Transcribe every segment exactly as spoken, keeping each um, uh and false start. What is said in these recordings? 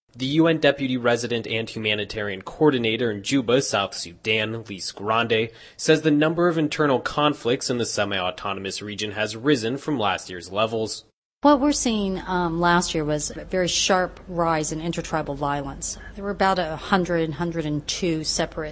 The U N Deputy Resident and Humanitarian Coordinator in Juba, South Sudan, Lise Grande, says the number of internal conflicts in the semi-autonomous region has risen from last year's levels. What we're seeing um, last year was a very sharp rise in intertribal violence. There were about one hundred, one hundred two separate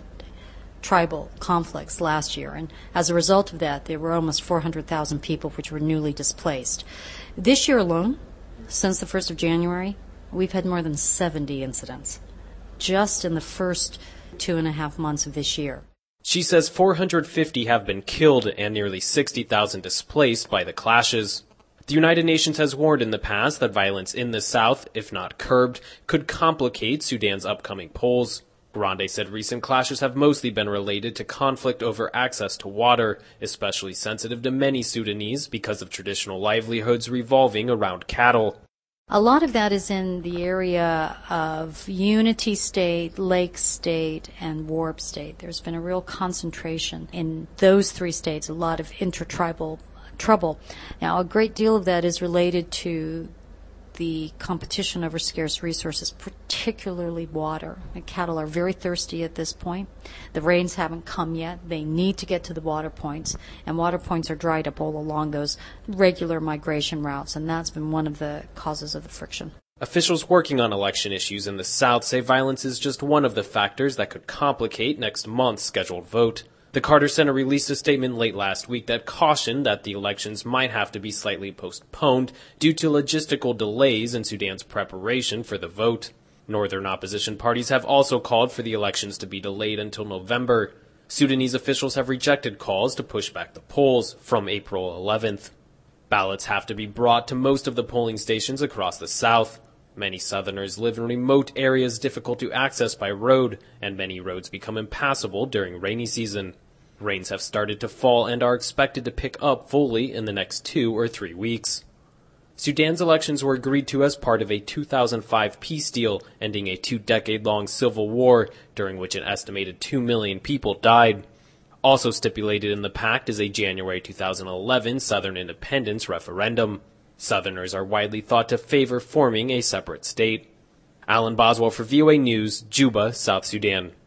tribal conflicts last year, and as a result of that, there were almost four hundred thousand people which were newly displaced. This year alone, since the first of January, we've had more than seventy incidents, just in the first two and a half months of this year. She says four hundred fifty have been killed and nearly sixty thousand displaced by the clashes. The United Nations has warned in the past that violence in the south, if not curbed, could complicate Sudan's upcoming polls. Grande said recent clashes have mostly been related to conflict over access to water, especially sensitive to many Sudanese because of traditional livelihoods revolving around cattle. A lot of that is in the area of Unity State, Lake State, and Warp State. There's been a real concentration in those three states, a lot of intertribal trouble. Now, a great deal of that is related to the competition over scarce resources, particularly water. The cattle are very thirsty at this point. The rains haven't come yet. They need to get to the water points, and water points are dried up all along those regular migration routes, and that's been one of the causes of the friction. Officials working on election issues in the South say violence is just one of the factors that could complicate next month's scheduled vote. The Carter Center released a statement late last week that cautioned that the elections might have to be slightly postponed due to logistical delays in Sudan's preparation for the vote. Northern opposition parties have also called for the elections to be delayed until November. Sudanese officials have rejected calls to push back the polls from April eleventh. Ballots have to be brought to most of the polling stations across the South. Many Southerners live in remote areas difficult to access by road, and many roads become impassable during rainy season. Rains have started to fall and are expected to pick up fully in the next two or three weeks. Sudan's elections were agreed to as part of a two thousand five peace deal, ending a two-decade-long civil war, during which an estimated two million people died. Also stipulated in the pact is a January two thousand eleven Southern independence referendum. Southerners are widely thought to favor forming a separate state. Alan Boswell for V O A News, Juba, South Sudan.